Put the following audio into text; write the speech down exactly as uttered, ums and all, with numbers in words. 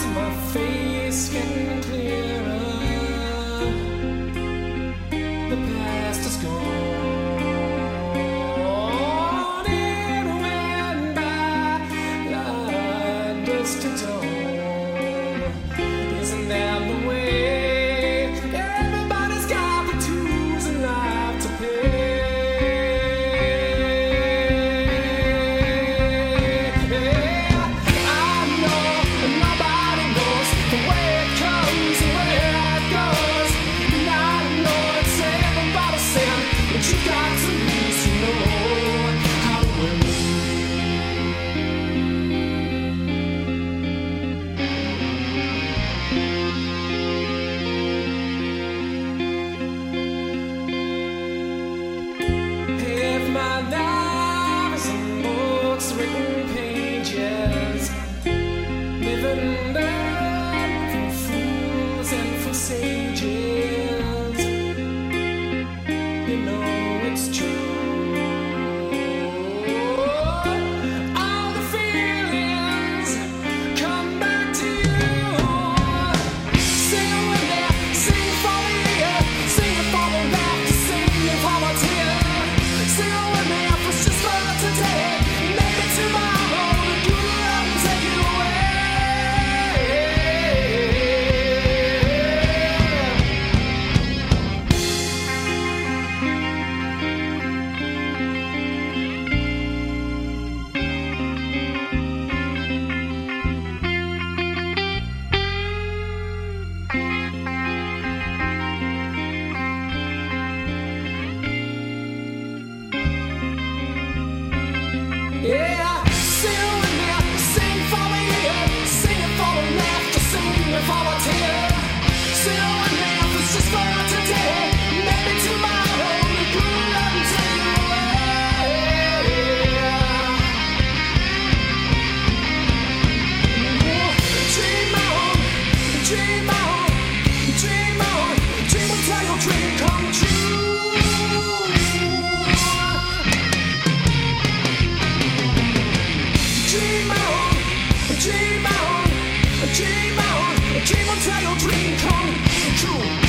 my face getting clearer. The past is gone. It went by like dusk to dawn. Isn't that the way? Everybody's got the tools in life to pay. Written pages, living them for fools and for sages. You know it's true. All the feelings come back to you. Sing with me, sing for the year, sing for the laughter, sing for the tear. Sing with me if it's just for today. Tomorrow, the good love will take you yeah. Dream on, dream on, dream until your dream come true.